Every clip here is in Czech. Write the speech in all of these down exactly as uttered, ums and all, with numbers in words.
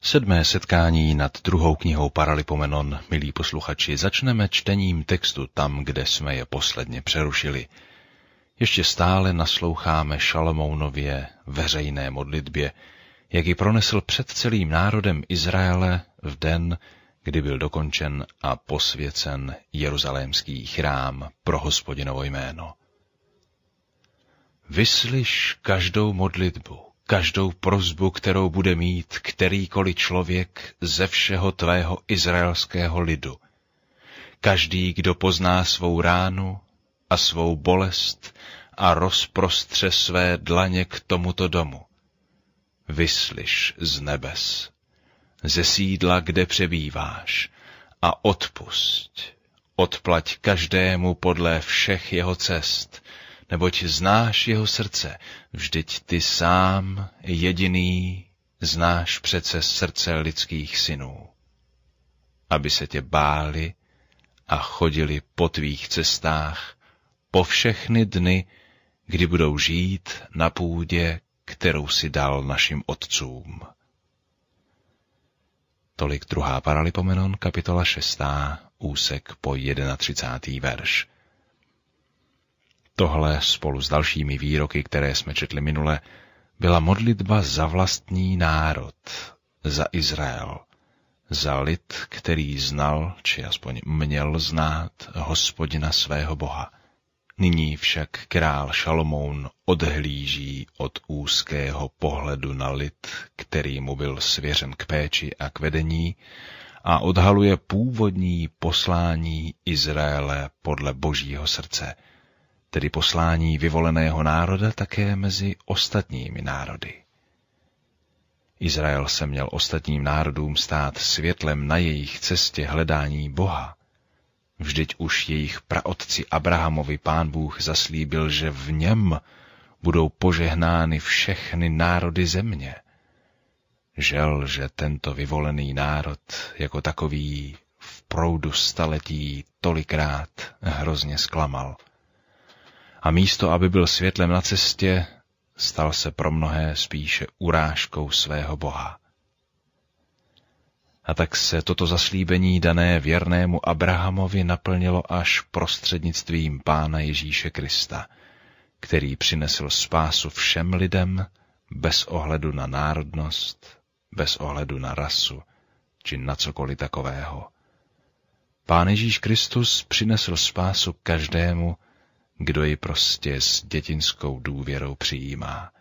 Sedmé setkání nad druhou knihou Paralipomenon, milí posluchači, začneme čtením textu tam, kde jsme je posledně přerušili. Ještě stále nasloucháme Šalomounově veřejné modlitbě, jak ji pronesl před celým národem Izraele v den, kdy byl dokončen a posvěcen jeruzalémský chrám pro Hospodinovo jméno. Vyslyš každou modlitbu, každou prosbu, kterou bude mít kterýkoliv člověk ze všeho tvého izraelského lidu. Každý, kdo pozná svou ránu a svou bolest a rozprostře své dlaně k tomuto domu. Vyslyš z nebes, ze sídla, kde přebýváš, a odpusť, odplať každému podle všech jeho cest, neboť znáš jeho srdce, vždyť ty sám, jediný, znáš přece srdce lidských synů, aby se tě báli a chodili po tvých cestách po všechny dny, kdy budou žít na půdě, kterou si dal našim otcům. Tolik druhá Paralipomenon, kapitola šestá, úsek po třicátý verš. Tohle spolu s dalšími výroky, které jsme četli minule, byla modlitba za vlastní národ, za Izrael, za lid, který znal, či aspoň měl znát Hospodina svého Boha. Nyní však král Šalomoun odhlíží od úzkého pohledu na lid, který mu byl svěřen k péči a k vedení, a odhaluje původní poslání Izraele podle Božího srdce, tedy poslání vyvoleného národa také mezi ostatními národy. Izrael se měl ostatním národům stát světlem na jejich cestě hledání Boha. Vždyť už jejich praotci Abrahamovi Pán Bůh zaslíbil, že v něm budou požehnány všechny národy země. Žel, že tento vyvolený národ jako takový v proudu staletí tolikrát hrozně zklamal. A místo, aby byl světlem na cestě, stal se pro mnohé spíše urážkou svého Boha. A tak se toto zaslíbení dané věrnému Abrahamovi naplnilo až prostřednictvím Pána Ježíše Krista, který přinesl spásu všem lidem bez ohledu na národnost, bez ohledu na rasu, či na cokoliv takového. Pán Ježíš Kristus přinesl spásu každému, kdo ji prostě s dětinskou důvěrou přijímá.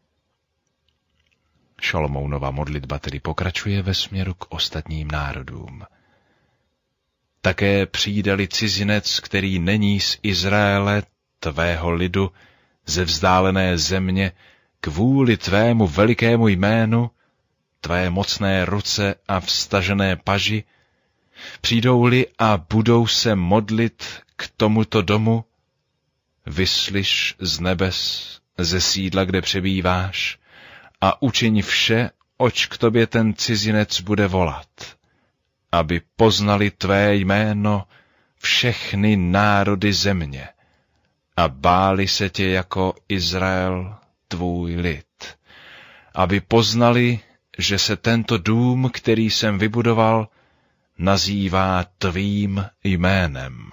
Šalomounova modlitba tedy pokračuje ve směru k ostatním národům. Také přijde-li cizinec, který není z Izraele, tvého lidu, ze vzdálené země, kvůli tvému velikému jménu, tvé mocné ruce a vstažené paži, přijdou-li a budou se modlit k tomuto domu, vyslyš z nebes, ze sídla, kde přebýváš, a učiň vše, oč k tobě ten cizinec bude volat, aby poznali tvé jméno všechny národy země a báli se tě jako Izrael, tvůj lid, aby poznali, že se tento dům, který jsem vybudoval, nazývá tvým jménem.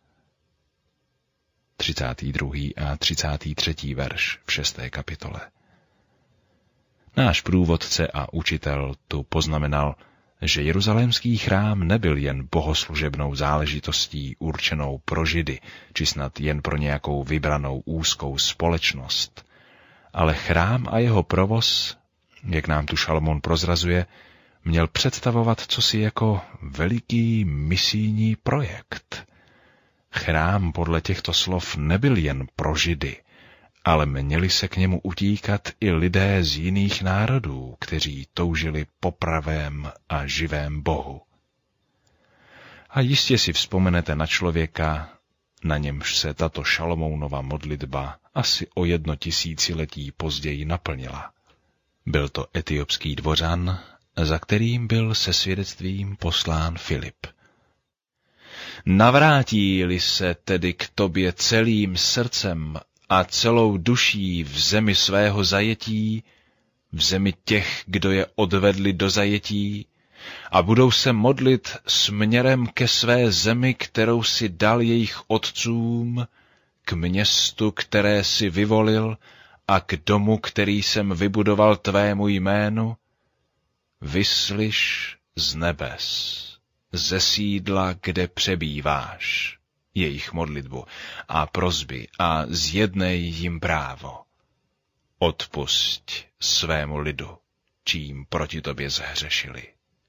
třicátý druhý a třicátý třetí verš v šesté kapitole. Náš průvodce a učitel tu poznamenal, že jeruzalémský chrám nebyl jen bohoslužebnou záležitostí určenou pro Židy, či snad jen pro nějakou vybranou úzkou společnost, ale chrám a jeho provoz, jak nám tu Šalomoun prozrazuje, měl představovat cosi jako veliký misijní projekt. Chrám podle těchto slov nebyl jen pro Židy, ale měli se k němu utíkat i lidé z jiných národů, kteří toužili po pravém a živém Bohu. A jistě si vzpomenete na člověka, na němž se tato Šalomounova modlitba asi o jedno tisíciletí později naplnila. Byl to etiopský dvořan, za kterým byl se svědectvím poslán Filip. Navrátí-li se tedy k tobě celým srdcem a celou duší v zemi svého zajetí, v zemi těch, kdo je odvedli do zajetí, a budou se modlit směrem ke své zemi, kterou si dal jejich otcům, k městu, které si vyvolil, a k domu, který jsem vybudoval tvému jménu, vyslyš z nebes, ze sídla, kde přebýváš, jejich modlitbu a prosby a zjednej jim právo. Odpusť svému lidu, čím proti tobě zhřešili.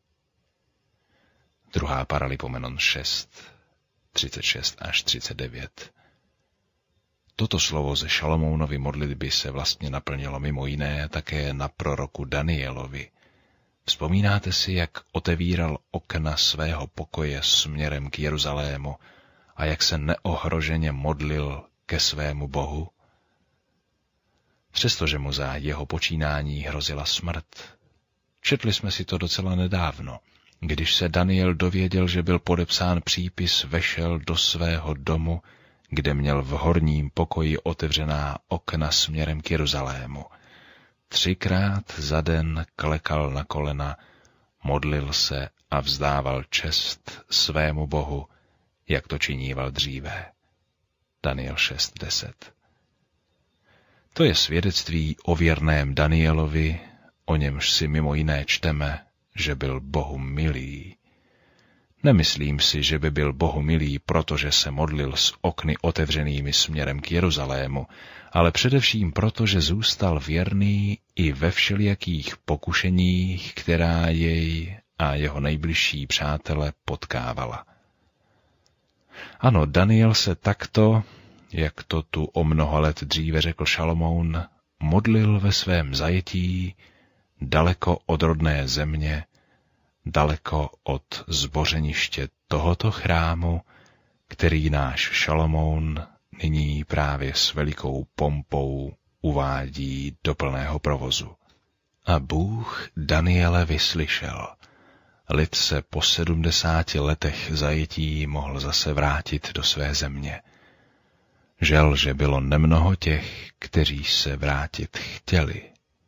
Druhá Paralipomenon šest, třicet šest až třicet devět. Toto slovo ze Šalomounovy modlitby se vlastně naplnilo mimo jiné také na proroku Danielovi. Vzpomínáte si, jak otevíral okna svého pokoje směrem k Jeruzalému a jak se neohroženě modlil ke svému Bohu? Přestože mu za jeho počínání hrozila smrt. Četli jsme si to docela nedávno. Když se Daniel dověděl, že byl podepsán přípis, vešel do svého domu, kde měl v horním pokoji otevřená okna směrem k Jeruzalému. Třikrát za den klekal na kolena, modlil se a vzdával čest svému Bohu, jak to činíval dříve. Daniel šest deset. To je svědectví o věrném Danielovi, o němž si mimo jiné čteme, že byl Bohu milý. Nemyslím si, že by byl Bohu milý, protože se modlil s okny otevřenými směrem k Jeruzalému, ale především proto, že zůstal věrný i ve všelijakých pokušeních, která jej a jeho nejbližší přátele potkávala. Ano, Daniel se takto, jak to tu o mnoho let dříve řekl Šalomoun, modlil ve svém zajetí, daleko od rodné země, daleko od zbořeniště tohoto chrámu, který náš Šalomoun nyní právě s velikou pompou uvádí do plného provozu. A Bůh Daniele vyslyšel. Lid se po sedmdesáti letech zajetí mohl zase vrátit do své země. Žel, že bylo nemnoho těch, kteří se vrátit chtěli.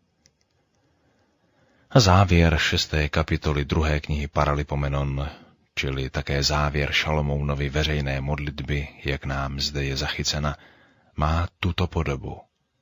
A závěr šesté kapitoly druhé knihy Paralipomenon, čili také závěr Šalomounovy veřejné modlitby, jak nám zde je zachycena, má tuto podobu.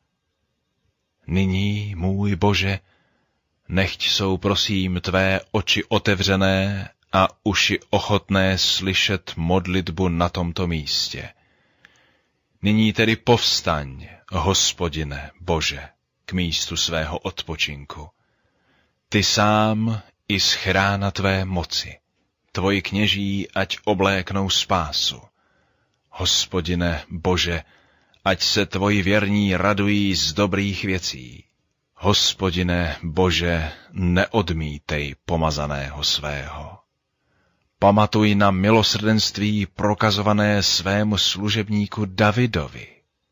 Nyní, můj Bože, nechť jsou prosím tvé oči otevřené a uši ochotné slyšet modlitbu na tomto místě. Nyní tedy povstaň, Hospodine, Bože, k místu svého odpočinku. Ty sám i schrána tvé moci, tvoji kněží ať obléknou spásu. Hospodine, Bože, ať se tvoji věrní radují z dobrých věcí. Hospodine, Bože, neodmítej pomazaného svého. Pamatuj na milosrdenství prokazované svému služebníku Davidovi.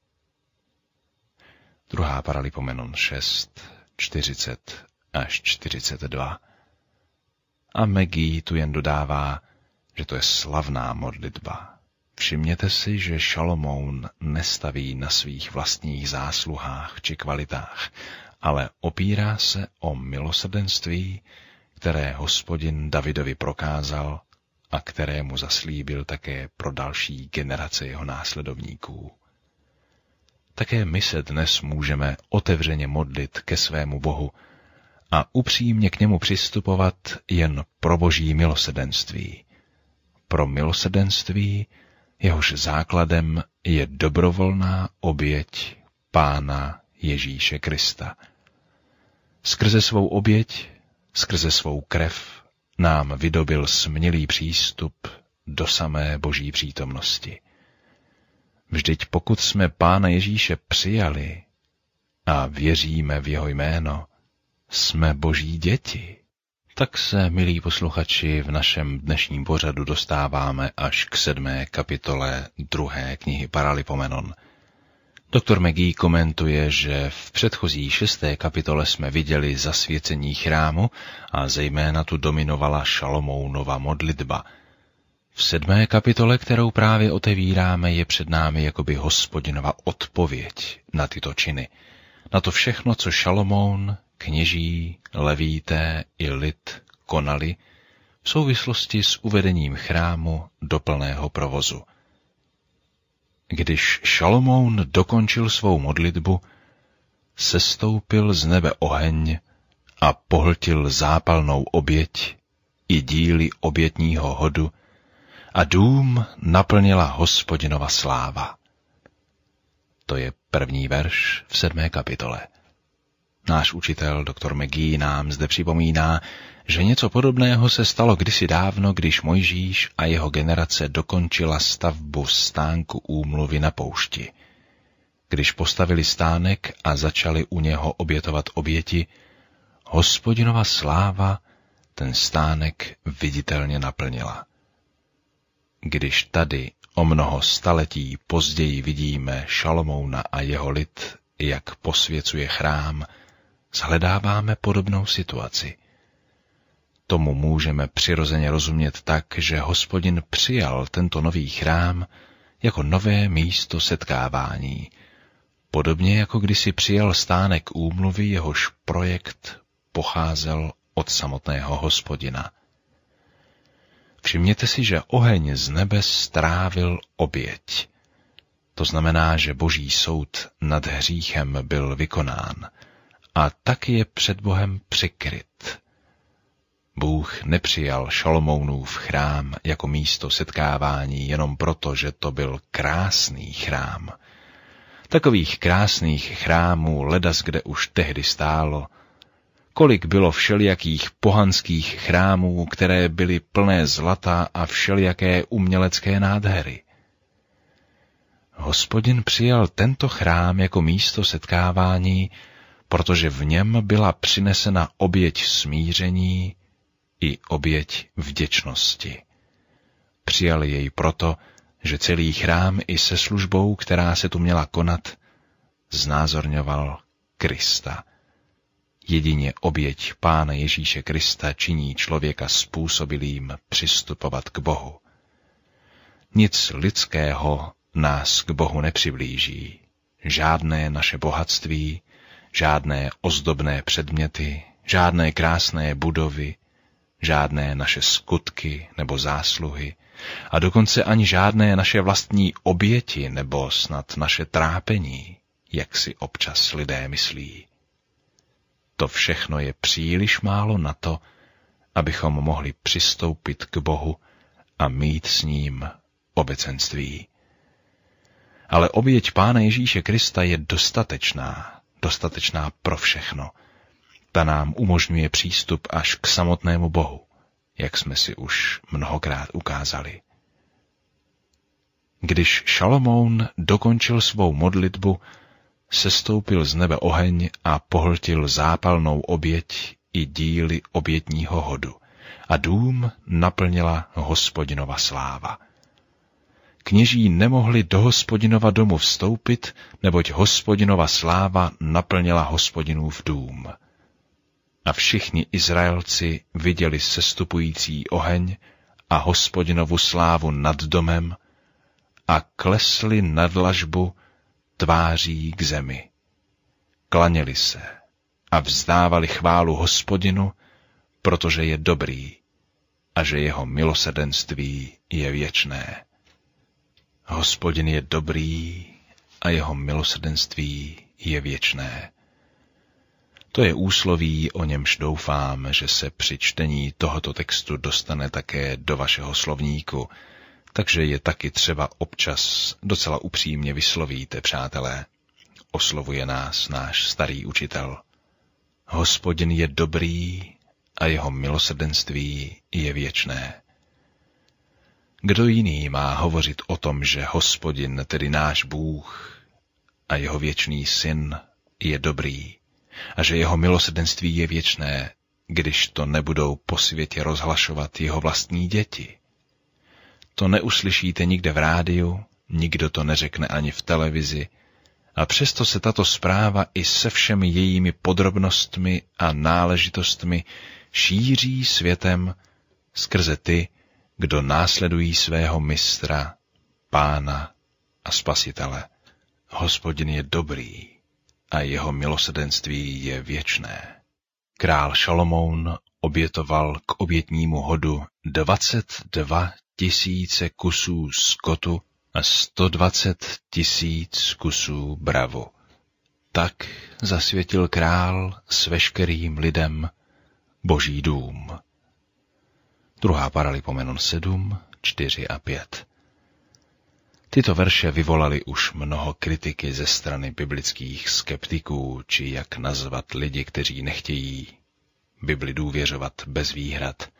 Druhá Paralipomenon šest, čtyřicet až čtyřicet dva. A Megi tu jen dodává, že to je slavná modlitba. Všimněte si, že Šalomoun nestaví na svých vlastních zásluhách či kvalitách, ale opírá se o milosrdenství, které Hospodin Davidovi prokázal a kterému zaslíbil také pro další generace jeho následovníků. Také my se dnes můžeme otevřeně modlit ke svému Bohu a upřímně k němu přistupovat jen pro boží milosrdenství. Pro milosrdenství, jehož základem je dobrovolná oběť Pána Ježíše Krista. Skrze svou oběť, skrze svou krev nám vydobil smělý přístup do samé boží přítomnosti. Vždyť pokud jsme Pána Ježíše přijali a věříme v jeho jméno, jsme boží děti. Tak se, milí posluchači, v našem dnešním pořadu dostáváme až k sedmé kapitole druhé knihy Paralipomenon. Doktor Megi komentuje, že v předchozí šesté kapitole jsme viděli zasvěcení chrámu a zejména tu dominovala Šalomounova modlitba. V sedmé kapitole, kterou právě otevíráme, je před námi jakoby Hospodinova odpověď na tyto činy. Na to všechno, co Šalomoun, kněží, levíté i lid konali v souvislosti s uvedením chrámu do plného provozu. Když Šalomoun dokončil svou modlitbu, sestoupil z nebe oheň a pohltil zápalnou oběť i díly obětního hodu a dům naplnila Hospodinova sláva. To je první verš v sedmé kapitole. Náš učitel doktor McGee nám zde připomíná, že něco podobného se stalo kdysi dávno, když Mojžíš a jeho generace dokončila stavbu stánku úmluvy na poušti. Když postavili stánek a začali u něho obětovat oběti, Hospodinova sláva ten stánek viditelně naplnila. Když tady o mnoho staletí později vidíme Šalomouna a jeho lid, jak posvěcuje chrám, shledáváme podobnou situaci. Tomu můžeme přirozeně rozumět tak, že Hospodin přijal tento nový chrám jako nové místo setkávání, podobně jako kdysi přijal stánek úmluvy, jehož projekt pocházel od samotného Hospodina. Všimněte si, že oheň z nebe strávil oběť. To znamená, že boží soud nad hříchem byl vykonán a tak je před Bohem přikryt. Bůh nepřijal Šalomounův chrám jako místo setkávání jenom proto, že to byl krásný chrám. Takových krásných chrámů ledas kde už tehdy stálo. Kolik bylo všelijakých pohanských chrámů, které byly plné zlata a všelijaké umělecké nádhery. Hospodin přijal tento chrám jako místo setkávání, protože v něm byla přinesena oběť smíření i oběť vděčnosti. Přijal jej proto, že celý chrám i se službou, která se tu měla konat, znázorňoval Krista. Jedině oběť Pána Ježíše Krista činí člověka způsobilým přistupovat k Bohu. Nic lidského nás k Bohu nepřiblíží. Žádné naše bohatství, žádné ozdobné předměty, žádné krásné budovy, žádné naše skutky nebo zásluhy a dokonce ani žádné naše vlastní oběti nebo snad naše trápení, jak si občas lidé myslí. To všechno je příliš málo na to, abychom mohli přistoupit k Bohu a mít s ním obecenství. Ale oběť Pána Ježíše Krista je dostatečná, dostatečná pro všechno. Ta nám umožňuje přístup až k samotnému Bohu, jak jsme si už mnohokrát ukázali. Když Šalomoun dokončil svou modlitbu, sestoupil z nebe oheň a pohltil zápalnou oběť i díly obětního hodu a dům naplnila Hospodinova sláva. Kněží nemohli do Hospodinova domu vstoupit, neboť Hospodinova sláva naplnila Hospodinův dům. A všichni Izraelci viděli sestupující oheň a Hospodinovu slávu nad domem a klesli na dlažbu tváří k zemi. Klaněli se a vzdávali chválu Hospodinu, protože je dobrý a že jeho milosrdenství je věčné. Hospodin je dobrý a jeho milosrdenství je věčné. To je úsloví, o němž doufám, že se při čtení tohoto textu dostane také do vašeho slovníku, takže je taky třeba občas docela upřímně vyslovíte, přátelé. Oslovuje nás náš starý učitel. Hospodin je dobrý a jeho milosrdenství je věčné. Kdo jiný má hovořit o tom, že Hospodin, tedy náš Bůh a jeho věčný syn, je dobrý a že jeho milosrdenství je věčné, když to nebudou po světě rozhlašovat jeho vlastní děti? To neuslyšíte nikde v rádiu, nikdo to neřekne ani v televizi, a přesto se tato zpráva i se všemi jejími podrobnostmi a náležitostmi šíří světem skrze ty, kdo následují svého mistra, Pána a Spasitele. Hospodin je dobrý a jeho milosrdenství je věčné. král Šalomoun obětoval k obětnímu hodu dvacet dva tisíce kusů skotu a sto dvacet tisíc kusů bravu. Tak zasvětil král s veškerým lidem Boží dům. Druhá Paralipomenon sedm, čtyři a pět. Tyto verše vyvolaly už mnoho kritiky ze strany biblických skeptiků, či jak nazvat lidi, kteří nechtějí Bibli důvěřovat bez výhrad.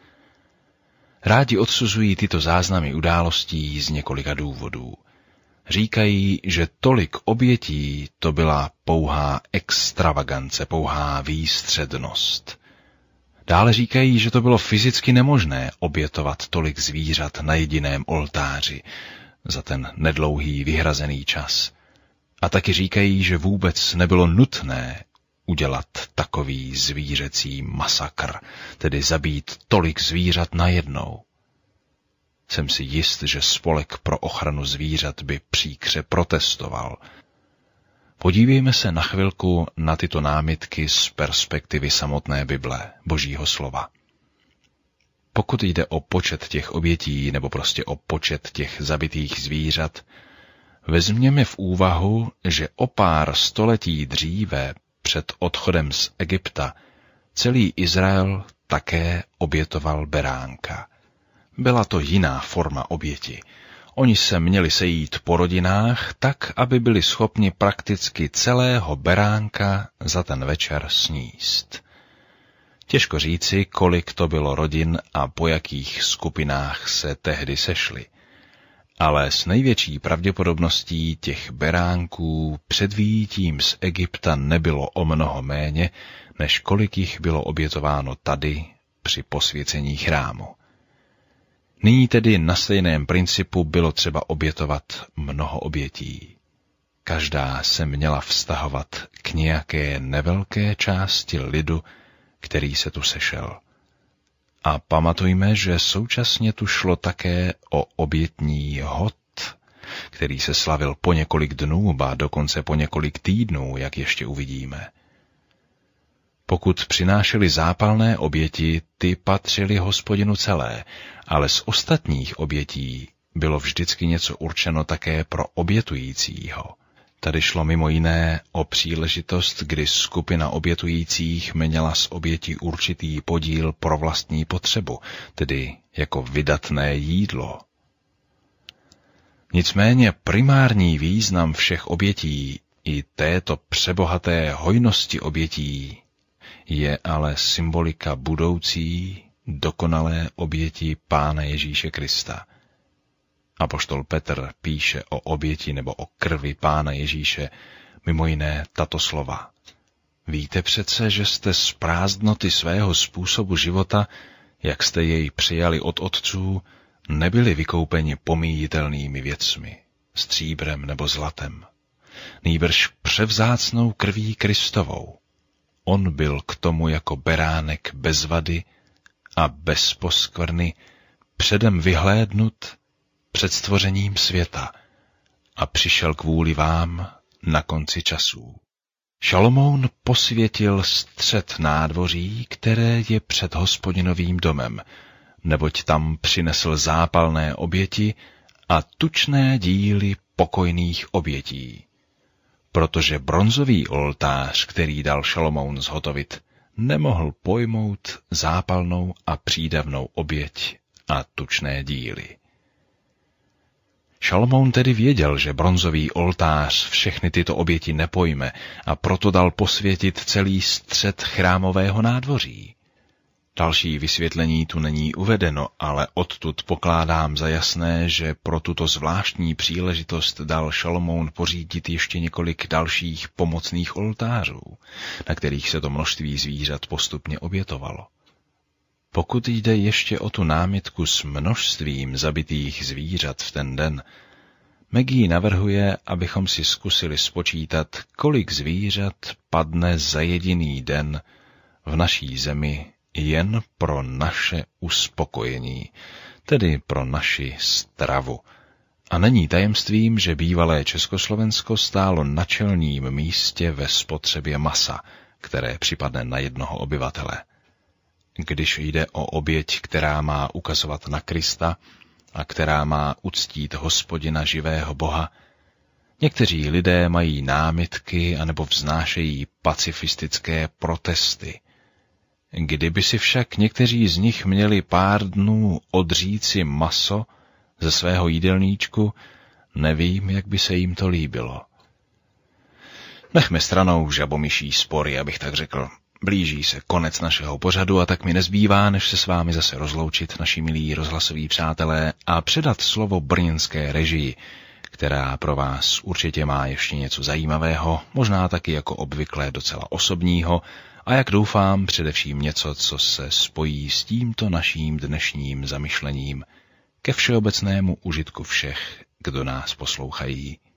Rádi odsuzují tyto záznamy událostí z několika důvodů. Říkají, že tolik obětí to byla pouhá extravagance, pouhá výstřednost. Dále říkají, že to bylo fyzicky nemožné obětovat tolik zvířat na jediném oltáři za ten nedlouhý vyhrazený čas. A taky říkají, že vůbec nebylo nutné udělat takový zvířecí masakr, tedy zabít tolik zvířat najednou. Jsem si jist, že spolek pro ochranu zvířat by příkře protestoval. Podívejme se na chvilku na tyto námitky z perspektivy samotné Bible, Božího slova. Pokud jde o počet těch obětí nebo prostě o počet těch zabitých zvířat, vezměme v úvahu, že o pár století dříve před odchodem z Egypta celý Izrael také obětoval beránka. Byla to jiná forma oběti. Oni se měli sejít po rodinách tak, aby byli schopni prakticky celého beránka za ten večer sníst. Těžko říci, kolik to bylo rodin a po jakých skupinách se tehdy sešli. Ale s největší pravděpodobností těch beránků před vyjítím z Egypta nebylo o mnoho méně, než kolik jich bylo obětováno tady při posvěcení chrámu. Nyní tedy na stejném principu bylo třeba obětovat mnoho obětí. Každá se měla vztahovat k nějaké nevelké části lidu, který se tu sešel. A pamatujme, že současně tu šlo také o obětní hod, který se slavil po několik dnů, ba dokonce po několik týdnů, jak ještě uvidíme. Pokud přinášeli zápalné oběti, ty patřily Hospodinu celé, ale z ostatních obětí bylo vždycky něco určeno také pro obětujícího. Tady šlo mimo jiné o příležitost, kdy skupina obětujících měla z oběti určitý podíl pro vlastní potřebu, tedy jako vydatné jídlo. Nicméně primární význam všech obětí i této přebohaté hojnosti obětí je ale symbolika budoucí, dokonalé oběti Pána Ježíše Krista. Apoštol Petr píše o oběti nebo o krvi Pána Ježíše mimo jiné tato slova. Víte přece, že jste z prázdnoty svého způsobu života, jak jste jej přijali od otců, nebyli vykoupeni pomíjitelnými věcmi, stříbrem nebo zlatem, nýbrž převzácnou krví Kristovou. On byl k tomu jako beránek bez vady a bez poskvrny, předem vyhlédnut před stvořením světa a přišel kvůli vám na konci časů. Šalomoun posvětil střed nádvoří, které je před Hospodinovým domem, neboť tam přinesl zápalné oběti a tučné díly pokojných obětí. Protože bronzový oltář, který dal Šalomoun zhotovit, nemohl pojmout zápalnou a přídavnou oběť a tučné díly. Šalomoun tedy věděl, že bronzový oltář všechny tyto oběti nepojme a proto dal posvětit celý střed chrámového nádvoří. Další vysvětlení tu není uvedeno, ale odtud pokládám za jasné, že pro tuto zvláštní příležitost dal Šalomoun pořídit ještě několik dalších pomocných oltářů, na kterých se to množství zvířat postupně obětovalo. Pokud jde ještě o tu námitku s množstvím zabitých zvířat v ten den, Maggie navrhuje, abychom si zkusili spočítat, kolik zvířat padne za jediný den v naší zemi jen pro naše uspokojení, tedy pro naši stravu. A není tajemstvím, že bývalé Československo stálo na čelním místě ve spotřebě masa, které připadne na jednoho obyvatele. Když jde o oběť, která má ukazovat na Krista a která má uctít Hospodina živého Boha, někteří lidé mají námitky anebo vznášejí pacifistické protesty. Kdyby si však někteří z nich měli pár dnů odříci maso ze svého jídelníčku, nevím, jak by se jim to líbilo. Nechme stranou žabomyší spory, abych tak řekl. Blíží se konec našeho pořadu a tak mi nezbývá, než se s vámi zase rozloučit, naši milí rozhlasoví přátelé, a předat slovo brněnské režii, která pro vás určitě má ještě něco zajímavého, možná taky jako obvykle docela osobního, a jak doufám, především něco, co se spojí s tímto naším dnešním zamyšlením ke všeobecnému užitku všech, kdo nás poslouchají.